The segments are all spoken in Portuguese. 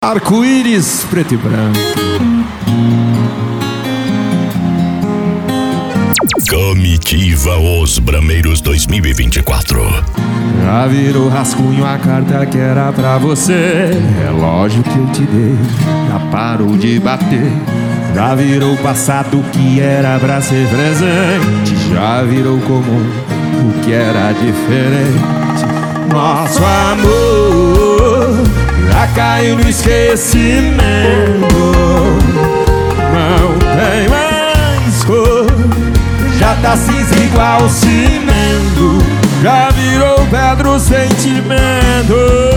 Arco-íris preto e branco. Comitiva Os Brameiros 2024. Já virou rascunho a carta que era pra você. Relógio que eu te dei já parou de bater. Já virou passado que era pra ser presente. Já virou comum o que era diferente. Nosso amor já caiu no esquecimento. Não tem mais cor, já tá cinza igual cimento. Já virou pedra o sentimento.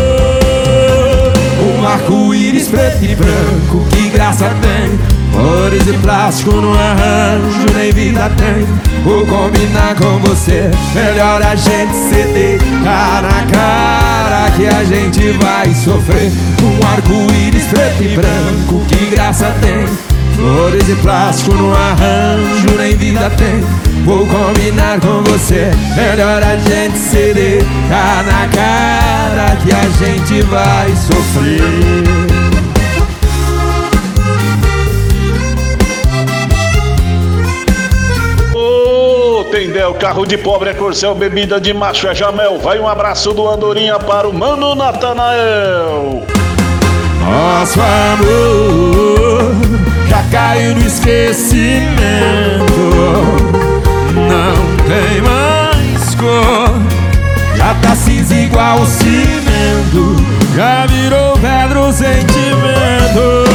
Um arco-íris preto e branco, que graça tem. Flores de plástico no arranjo, nem vida tem. Vou combinar com você, melhor a gente ceder. Tá na cara que a gente vai sofrer. Um arco-íris preto e branco, que graça tem. Flores de plástico no arranjo, nem vida tem. Vou combinar com você, melhor a gente ceder. Tá na cara que a gente vai sofrer. Tendel, carro de pobre é Corcel, bebida de macho é Jamel. Vai um abraço do Andorinha para o Mano Natanael. Nosso amor já caiu no esquecimento. Não tem mais cor, já tá cinza igual cimento. Já virou pedra o sentimento.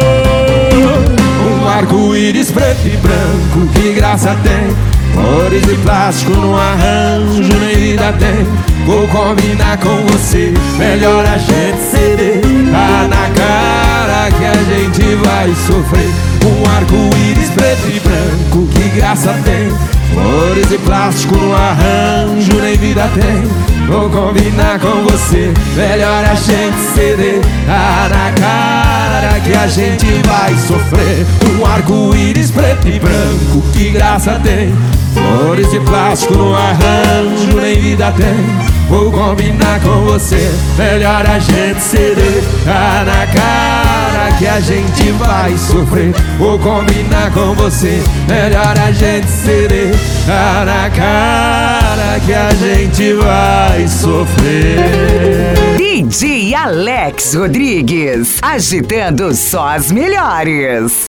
Um arco-íris preto e branco, que graça tem. Flores de plástico no arranjo, nem vida tem. Vou combinar com você, melhor a gente ceder. Tá na cara que a gente vai sofrer. Um arco-íris preto e branco, que graça tem. Flores de plástico no arranjo, nem vida tem. Vou combinar com você, melhor a gente ceder. Tá na cara que a gente vai sofrer. Um arco-íris preto e branco, que graça tem. Flores de plástico no arranjo, nem vida tem. Vou combinar com você, melhor a gente ceder. Tá na cara que a gente vai sofrer. Vou combinar com você, melhor a gente ceder. Tá na cara que a gente vai sofrer. DJ Alex Rodrigues, agitando só as melhores.